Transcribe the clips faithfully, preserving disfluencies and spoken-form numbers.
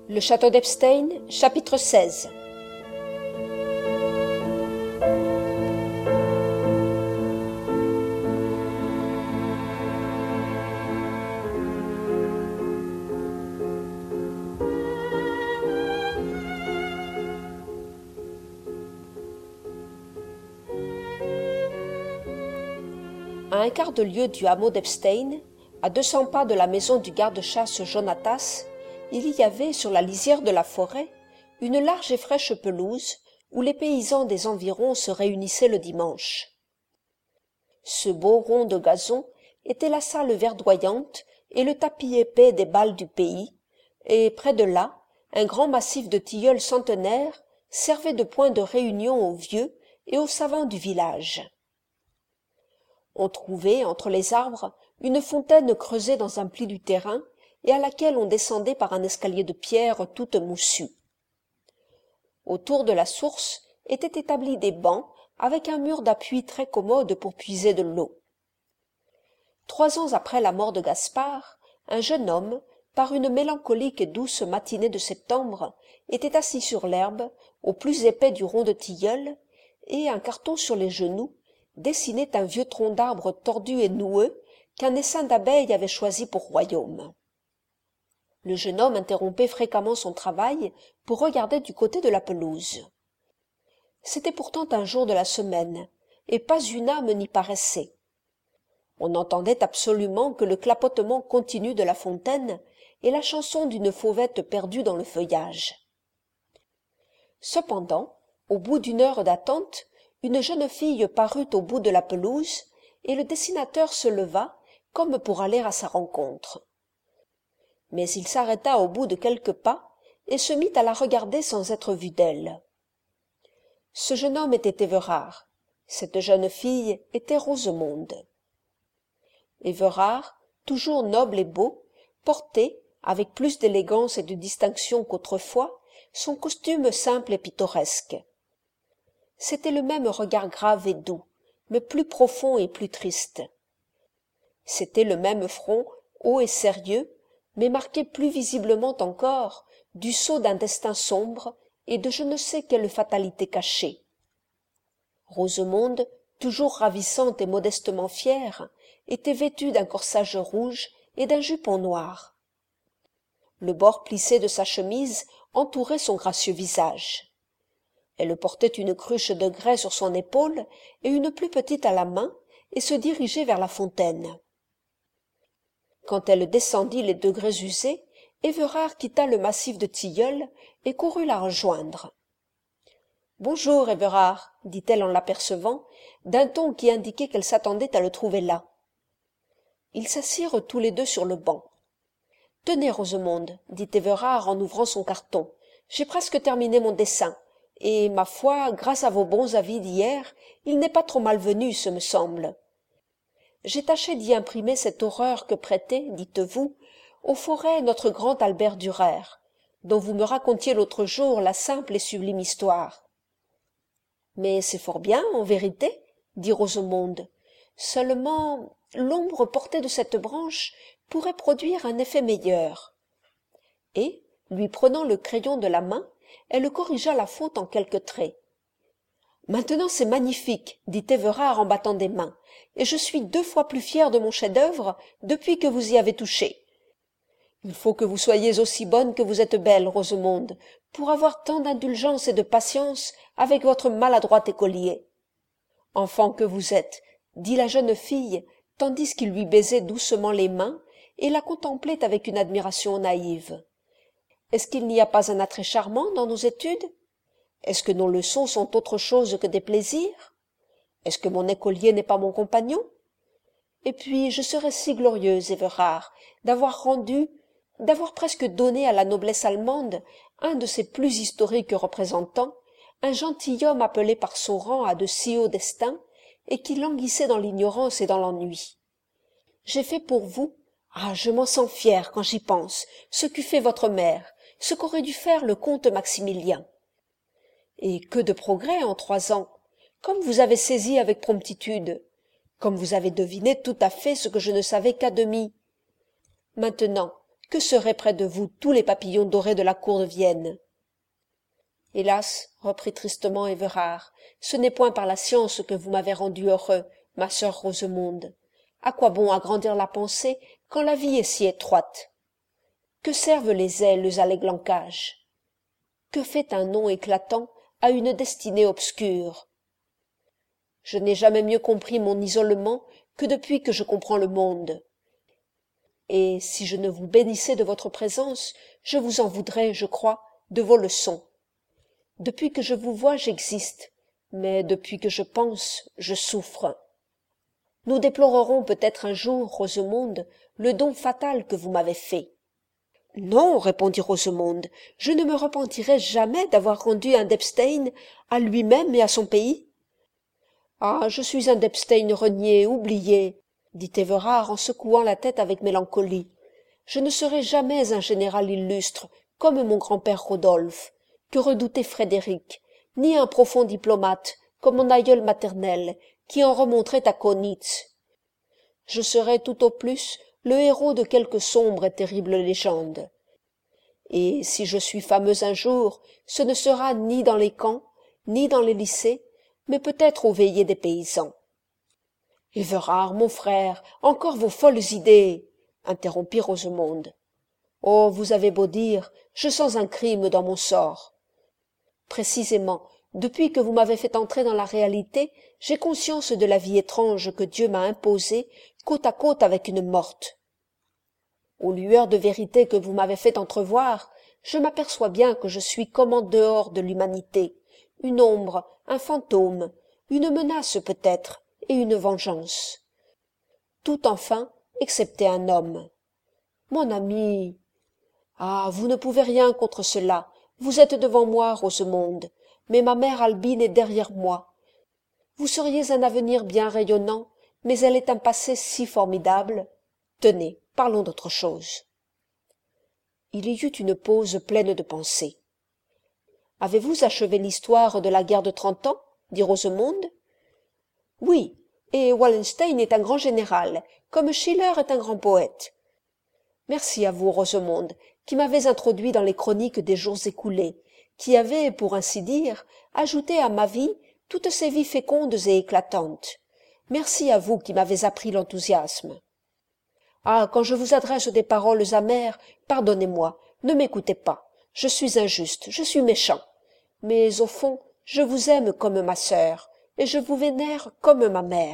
Le château d'Epstein, chapitre seize. À un quart de lieue du hameau d'Epstein, à deux cents pas de la maison du garde-chasse Jonatas, il y avait, sur la lisière de la forêt, une large et fraîche pelouse où les paysans des environs se réunissaient le dimanche. Ce beau rond de gazon était la salle verdoyante et le tapis épais des bals du pays, et près de là, un grand massif de tilleuls centenaires servait de point de réunion aux vieux et aux savants du village. On trouvait, entre les arbres, une fontaine creusée dans un pli du terrain et à laquelle on descendait par un escalier de pierre toute moussue. Autour de la source étaient établis des bancs avec un mur d'appui très commode pour puiser de l'eau. Trois ans après la mort de Gaspard, un jeune homme, par une mélancolique et douce matinée de septembre, était assis sur l'herbe, au plus épais du rond de tilleul, et, un carton sur les genoux, dessinait un vieux tronc d'arbre tordu et noueux qu'un essaim d'abeilles avait choisi pour royaume. Le jeune homme interrompait fréquemment son travail pour regarder du côté de la pelouse. C'était pourtant un jour de la semaine, et pas une âme n'y paraissait. On n'entendait absolument que le clapotement continu de la fontaine et la chanson d'une fauvette perdue dans le feuillage. Cependant, au bout d'une heure d'attente, une jeune fille parut au bout de la pelouse, et le dessinateur se leva comme pour aller à sa rencontre. Mais il s'arrêta au bout de quelques pas et se mit à la regarder sans être vu d'elle. Ce jeune homme était Éverard, cette jeune fille était Rosemonde. Éverard, toujours noble et beau, portait, avec plus d'élégance et de distinction qu'autrefois, son costume simple et pittoresque. C'était le même regard grave et doux, mais plus profond et plus triste. C'était le même front, haut et sérieux, mais marqué plus visiblement encore du sceau d'un destin sombre et de je ne sais quelle fatalité cachée. Rosemonde, toujours ravissante et modestement fière, était vêtue d'un corsage rouge et d'un jupon noir. Le bord plissé de sa chemise entourait son gracieux visage. Elle portait une cruche de grès sur son épaule et une plus petite à la main, et se dirigeait vers la fontaine. Quand elle descendit les degrés usés, Éverard quitta le massif de tilleuls et courut la rejoindre. « Bonjour, Éverard, dit-elle en l'apercevant, d'un ton qui indiquait qu'elle s'attendait à le trouver là. Ils s'assirent tous les deux sur le banc. « Tenez, Rosemonde, dit Éverard en ouvrant son carton, j'ai presque terminé mon dessin, et, ma foi, grâce à vos bons avis d'hier, il n'est pas trop malvenu, ce me semble. J'ai tâché d'y imprimer cette horreur que prêtait, dites-vous, aux forêts notre grand Albert Durer, dont vous me racontiez l'autre jour la simple et sublime histoire. »« Mais c'est fort bien, en vérité, dit Rosemonde. Seulement, l'ombre portée de cette branche pourrait produire un effet meilleur. » Et, lui prenant le crayon de la main, elle corrigea la faute en quelques traits. « Maintenant c'est magnifique, dit Éverard en battant des mains, et je suis deux fois plus fier de mon chef-d'œuvre depuis que vous y avez touché. Il faut que vous soyez aussi bonne que vous êtes belle, Rosemonde, pour avoir tant d'indulgence et de patience avec votre maladroit écolier. Enfant que vous êtes, dit la jeune fille, tandis qu'il lui baisait doucement les mains et la contemplait avec une admiration naïve. Est-ce qu'il n'y a pas un attrait charmant dans nos études? Est-ce que nos leçons sont autre chose que des plaisirs? Est-ce que mon écolier n'est pas mon compagnon? Et puis je serais si glorieuse, Éverard, d'avoir rendu, d'avoir presque donné à la noblesse allemande un de ses plus historiques représentants, un gentilhomme appelé par son rang à de si hauts destins, et qui languissait dans l'ignorance et dans l'ennui. J'ai fait pour vous, ah, je m'en sens fière quand j'y pense, ce qu'eût fait votre mère, ce qu'aurait dû faire le comte Maximilien. Et que de progrès en trois ans, comme vous avez saisi avec promptitude, comme vous avez deviné tout à fait ce que je ne savais qu'à demi. Maintenant, que seraient près de vous tous les papillons dorés de la cour de Vienne. Hélas, reprit tristement Évrard, ce n'est point par la science que vous m'avez rendu heureux, ma sœur Rosemonde. À quoi bon agrandir la pensée quand la vie est si étroite? Que servent les ailes à l'églancage? Que fait un nom éclatant à une destinée obscure? Je n'ai jamais mieux compris mon isolement que depuis que je comprends le monde. Et si je ne vous bénissais de votre présence, je vous en voudrais, je crois, de vos leçons. Depuis que je vous vois, j'existe, mais depuis que je pense, je souffre. Nous déplorerons peut-être un jour, Rosemonde, le don fatal que vous m'avez fait. Non, répondit Rosemonde, je ne me repentirai jamais d'avoir rendu un d'Epstein à lui-même et à son pays. Ah, je suis un d'Epstein renié, oublié, dit Évrard en secouant la tête avec mélancolie. Je ne serai jamais un général illustre, comme mon grand-père Rodolphe, que redoutait Frédéric, ni un profond diplomate, comme mon aïeul maternel, qui en remonterait à Kaunitz. Je serai tout au plus le héros de quelque sombre et terrible légende. Et si je suis fameuse un jour, ce ne sera ni dans les camps, ni dans les lycées, mais peut-être aux veillées des paysans. « Évrard, mon frère, encore vos folles idées !» interrompit Rosemonde. « Oh, vous avez beau dire, je sens un crime dans mon sort. Précisément, depuis que vous m'avez fait entrer dans la réalité, j'ai conscience de la vie étrange que Dieu m'a imposée côte à côte avec une morte. Aux lueurs de vérité que vous m'avez fait entrevoir, je m'aperçois bien que je suis comme en dehors de l'humanité, une ombre, un fantôme, une menace peut-être, et une vengeance. Tout enfin, excepté un homme. Mon ami, ah, vous ne pouvez rien contre cela, vous êtes devant moi, Rosemonde, mais ma mère Albine est derrière moi. Vous seriez un avenir bien rayonnant, mais elle est un passé si formidable. Tenez, parlons d'autre chose. Il y eut une pause pleine de pensées. « Avez-vous achevé l'histoire de la guerre de trente ans ?» dit Rosemonde. « Oui, et Wallenstein est un grand général, comme Schiller est un grand poète. Merci à vous, Rosemonde, qui m'avez introduit dans les chroniques des jours écoulés, qui avez, pour ainsi dire, ajouté à ma vie toutes ces vies fécondes et éclatantes. Merci à vous qui m'avez appris l'enthousiasme. Ah, quand je vous adresse des paroles amères, pardonnez-moi, ne m'écoutez pas. Je suis injuste, je suis méchant. Mais au fond, je vous aime comme ma sœur, et je vous vénère comme ma mère. »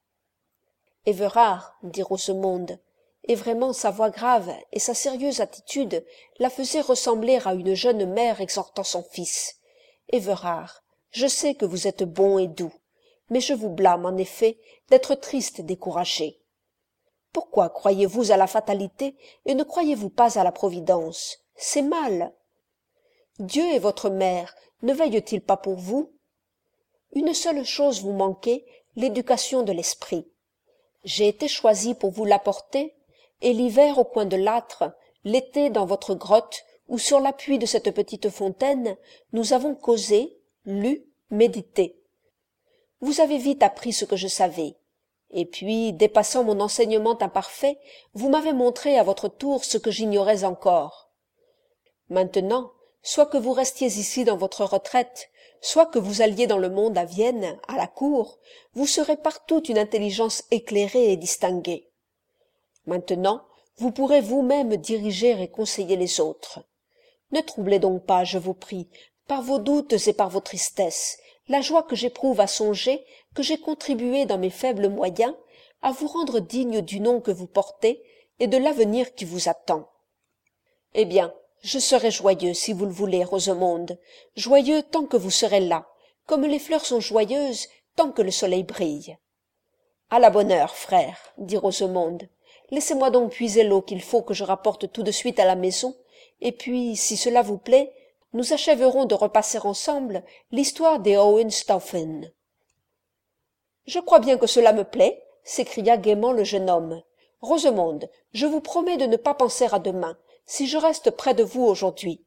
Évrard, dit Rosemonde, et vraiment sa voix grave et sa sérieuse attitude la faisaient ressembler à une jeune mère exhortant son fils. « Évrard, je sais que vous êtes bon et doux, mais je vous blâme en effet d'être triste et découragé. Pourquoi croyez-vous à la fatalité et ne croyez-vous pas à la providence? C'est mal. Dieu est votre mère, ne veille-t-il pas pour vous? Une seule chose vous manquait, l'éducation de l'esprit. J'ai été choisi pour vous l'apporter, et l'hiver au coin de l'âtre, l'été dans votre grotte, ou sur l'appui de cette petite fontaine, nous avons causé, lu, médité. Vous avez vite appris ce que je savais. Et puis, dépassant mon enseignement imparfait, vous m'avez montré à votre tour ce que j'ignorais encore. Maintenant, soit que vous restiez ici dans votre retraite, soit que vous alliez dans le monde à Vienne, à la cour, vous serez partout une intelligence éclairée et distinguée. Maintenant, vous pourrez vous-même diriger et conseiller les autres. Ne troublez donc pas, je vous prie, par vos doutes et par vos tristesses, la joie que j'éprouve à songer que j'ai contribué dans mes faibles moyens à vous rendre digne du nom que vous portez et de l'avenir qui vous attend. Eh bien, je serai joyeux, si vous le voulez, Rosemonde, joyeux tant que vous serez là, comme les fleurs sont joyeuses tant que le soleil brille. À la bonne heure, frère, dit Rosemonde. Laissez-moi donc puiser l'eau qu'il faut que je rapporte tout de suite à la maison, et puis, si cela vous plaît, nous achèverons de repasser ensemble l'histoire des Hohenstaufen. Je crois bien que cela me plaît, s'écria gaiement le jeune homme. Rosemonde, je vous promets de ne pas penser à demain, si je reste près de vous aujourd'hui.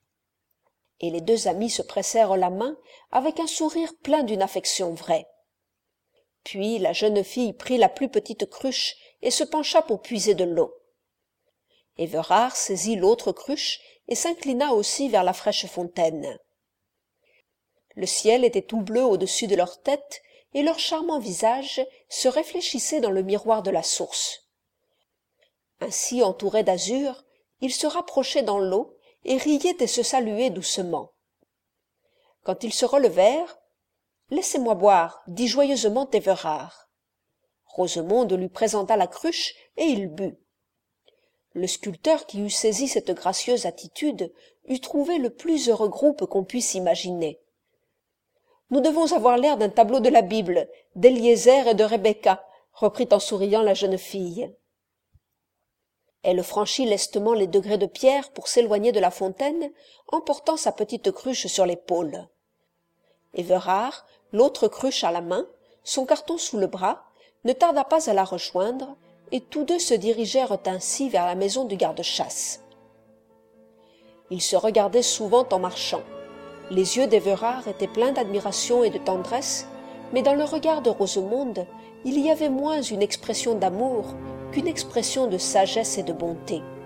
Et les deux amis se pressèrent la main avec un sourire plein d'une affection vraie. Puis la jeune fille prit la plus petite cruche et se pencha pour puiser de l'eau. Éverard saisit l'autre cruche et s'inclina aussi vers la fraîche fontaine. Le ciel était tout bleu au-dessus de leur tête, et leurs charmants visages se réfléchissaient dans le miroir de la source. Ainsi entourés d'azur, ils se rapprochaient dans l'eau et riaient et se saluaient doucement. Quand ils se relevèrent, « Laissez-moi boire » dit joyeusement Éverard. Rosemonde lui présenta la cruche et il but. Le sculpteur qui eût saisi cette gracieuse attitude eût trouvé le plus heureux groupe qu'on puisse imaginer. « Nous devons avoir l'air d'un tableau de la Bible, d'Éliézer et de Rebecca, » reprit en souriant la jeune fille. Elle franchit lestement les degrés de pierre pour s'éloigner de la fontaine, en portant sa petite cruche sur l'épaule. Éverard, l'autre cruche à la main, son carton sous le bras, ne tarda pas à la rejoindre, et tous deux se dirigèrent ainsi vers la maison du garde-chasse. Ils se regardaient souvent en marchant. Les yeux d'Éverard étaient pleins d'admiration et de tendresse, mais dans le regard de Rosemonde, il y avait moins une expression d'amour qu'une expression de sagesse et de bonté.